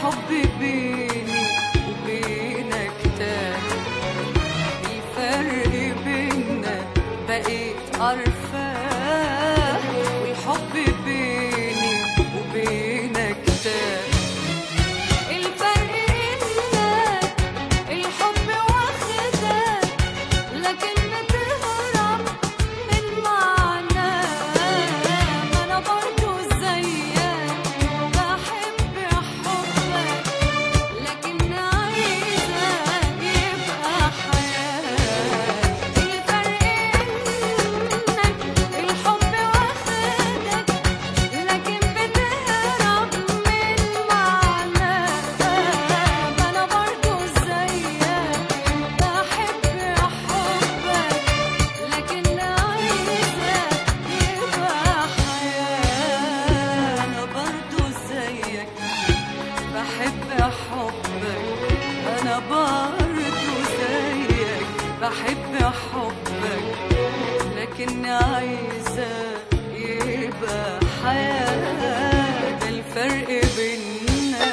الحب بيني وبينك تاه، الفرق بيننا بقيت عارفاه، والحب بيني وبينك تاه. الفرق إنك الحب واخدك لكن بتهرب من معناه، ما أنا برضو زيك بحب حبك لكن عايزة يبقى حياة. الفرق إنك الحب واخدك لكن بتهرب من معناه، ما أنا برضو زيك بحب حبك لكن عايزة يبقى حياة. أنا برضو زيك بحب حبك، أنا برضو زيك بحب حبك لكن عايزة يبقى حياة. ده الفرق بيننا.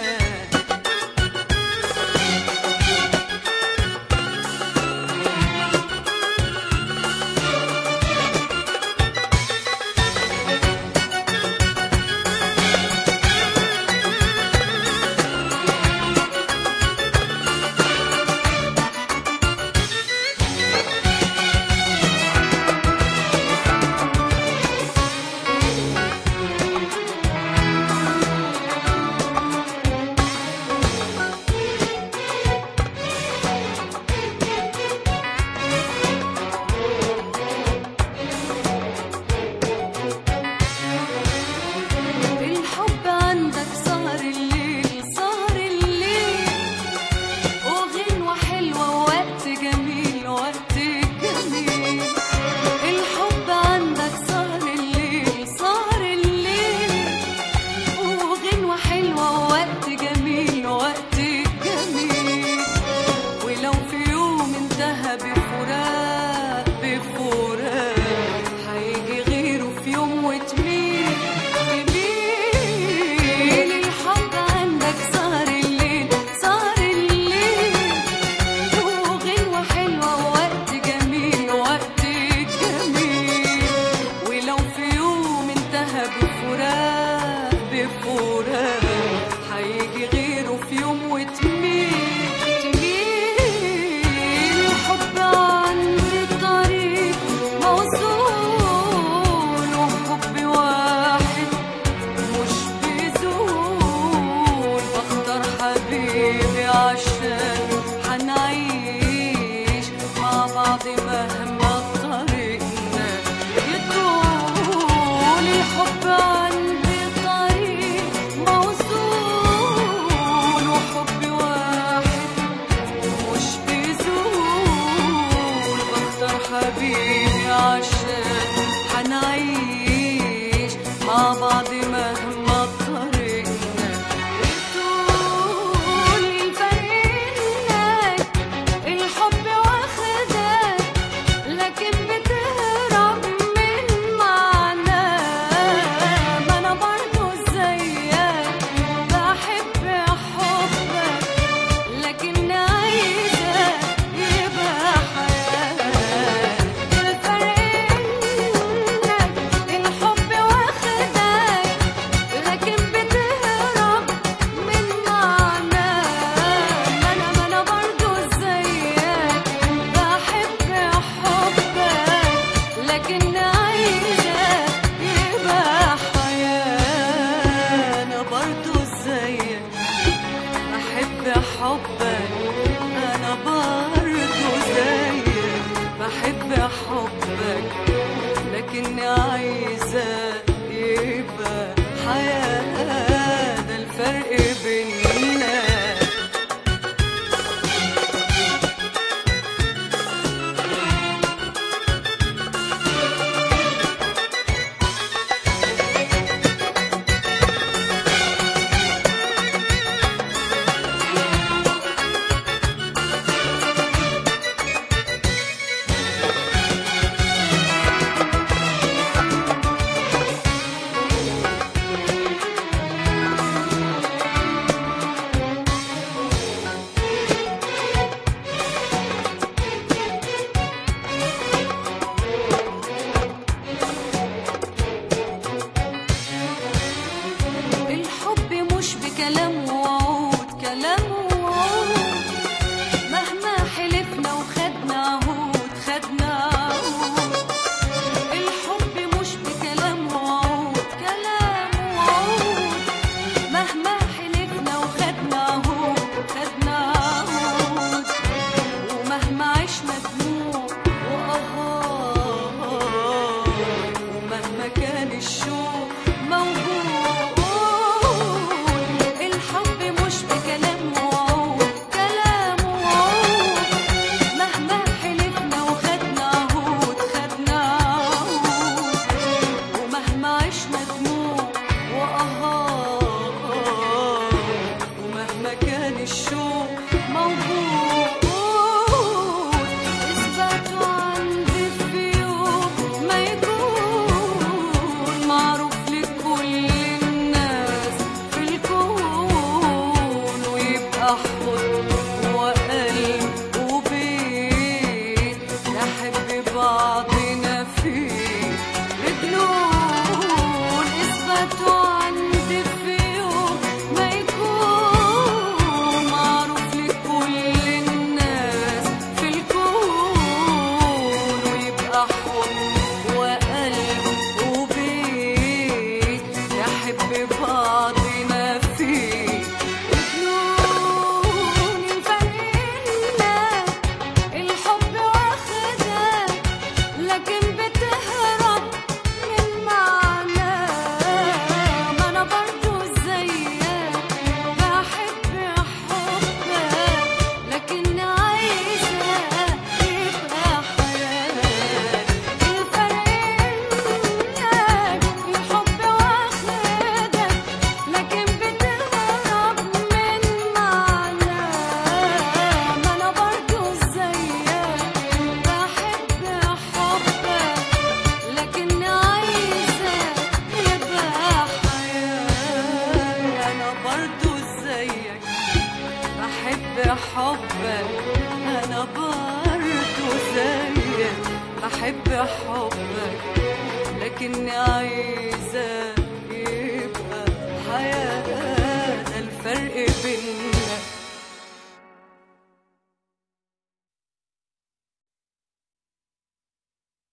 ويبقى حضن وقلب وبيت نحب بعضنا فيه بجنون اثبتوا عندي في يوم ما يكون معروف لكل الناس في الكون ويبقى حضن وقلب وبيت نحب بعضنا فيه بجنون يفرقنا الحب واخدك لكن بتهرب من معناه ما انا برضو زيك بحب حبك لكن عايزة يبقى حياتك يفرقنا الحب واخدك لكن بتهرب من معناه ما انا برضو زيك بحب حبك لكن عايزة يبقى حياتي انا برضو زيك بحب حبك انا برضو زيك بحب حبك لكن عايزة